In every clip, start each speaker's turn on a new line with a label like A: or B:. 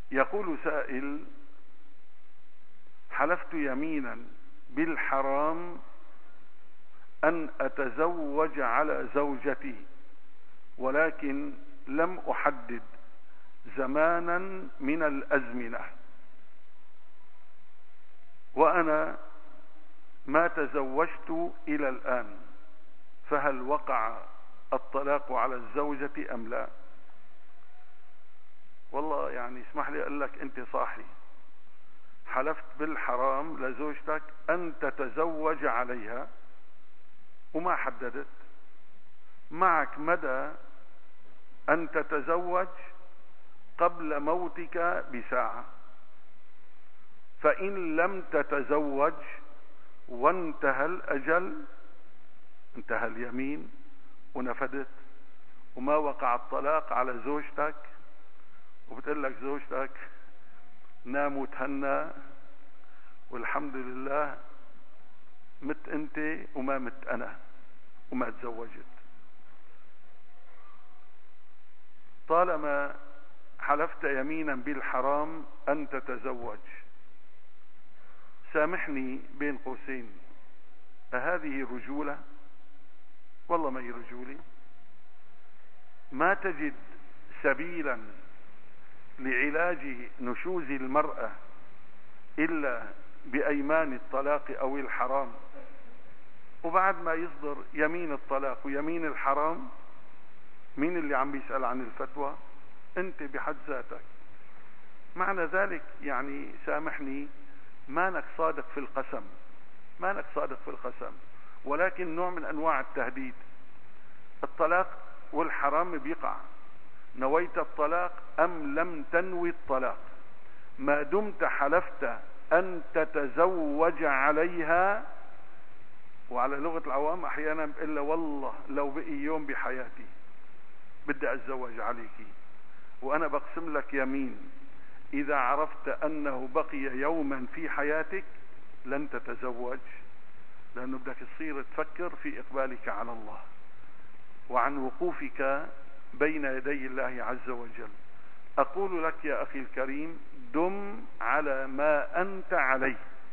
A: يقول سائل: حلفت يمينا بالحرام أن أتزوج على زوجتي، ولكن لم أحدد زمانا من الأزمنة، وأنا ما تزوجت إلى الآن، فهل وقع الطلاق على الزوجة أم لا؟ والله يعني اسمح لي أقول لك أنت صاحي، حلفت بالحرام لزوجتك أن تتزوج عليها وما حددت. معك مدى أن تتزوج قبل موتك بساعة، فإن لم تتزوج وانتهى الأجل، انتهى اليمين ونفدت وما وقع الطلاق على زوجتك، وبتقول لك زوجتك نام وتهنى والحمد لله، مت انت وما مت انا وما تزوجت. طالما حلفت يمينا بالحرام ان تتزوج، سامحني بين قوسين، أهذه رجولة؟ والله ما هي رجولة. ما تجد سبيلا لعلاج نشوز المرأة إلا بأيمان الطلاق أو الحرام، وبعد ما يصدر يمين الطلاق ويمين الحرام، مين اللي عم بيسأل عن الفتوى؟ أنت بحد ذاتك. معنى ذلك يعني سامحني، مانك صادق في القسم، مانك صادق في القسم، ولكن نوع من أنواع التهديد. الطلاق والحرام بيقع، نويت الطلاق أم لم تنوي الطلاق، ما دمت حلفت أن تتزوج عليها. وعلى لغة العوام أحيانا إلا والله لو بقي يوم بحياتي بدي أتزوج عليك، وأنا بقسم لك يمين إذا عرفت أنه بقي يوما في حياتك لن تتزوج، لأنه بدك تصير تفكر في إقبالك على الله وعن وقوفك بين يدي الله عز وجل. أقول لك يا أخي الكريم، دم على ما أنت عليه،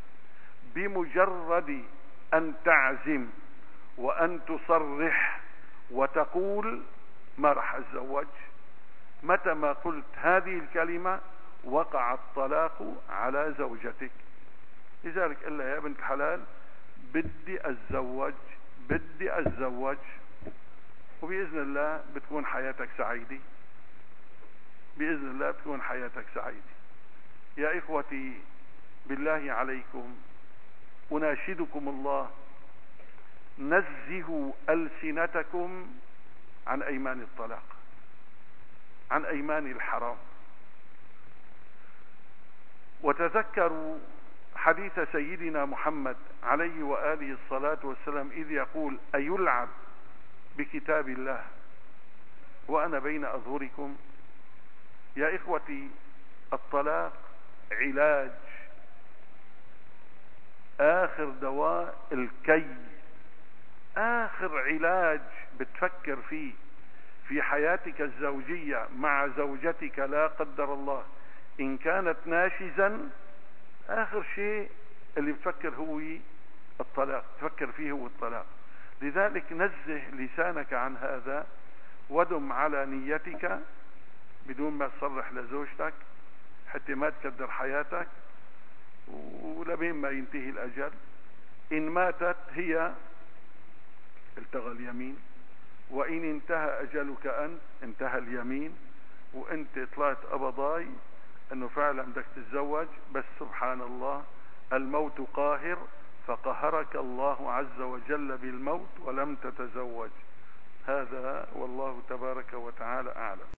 A: بمجرد أن تعزم وأن تصرح وتقول ما راح أتزوج، متى ما قلت هذه الكلمة وقع الطلاق على زوجتك. لذلك قل لها: يا بنت الحلال بدي أتزوج، بدي أتزوج، وبإذن الله بتكون حياتك سعيدة، بإذن الله بتكون حياتك سعيدة. يا إخوتي بالله عليكم أناشدكم الله، نزهوا ألسنتكم عن أيمان الطلاق، عن أيمان الحرام. وتذكروا حديث سيدنا محمد عليه وآله الصلاة والسلام إذ يقول: أيلعب بكتاب الله وأنا بين أظهركم؟ يا إخوتي الطلاق علاج، آخر دواء الكي، آخر علاج بتفكر فيه في حياتك الزوجية مع زوجتك، لا قدر الله إن كانت ناشزا، آخر شيء اللي بتفكر هو الطلاق، تفكر فيه هو الطلاق. لذلك نزه لسانك عن هذا، ودم على نيتك بدون ما تصرح لزوجتك حتى ما تكدر حياتك ولبين ما ينتهي الأجل. إن ماتت هي التغى اليمين، وإن انتهى أجلك أنت انتهى اليمين، وأنت طلعت أبضاي أنه فعلا بدك تتزوج، بس سبحان الله الموت قاهر، فقهرك الله عز وجل بالموت ولم تتزوج. هذا والله تبارك وتعالى أعلم.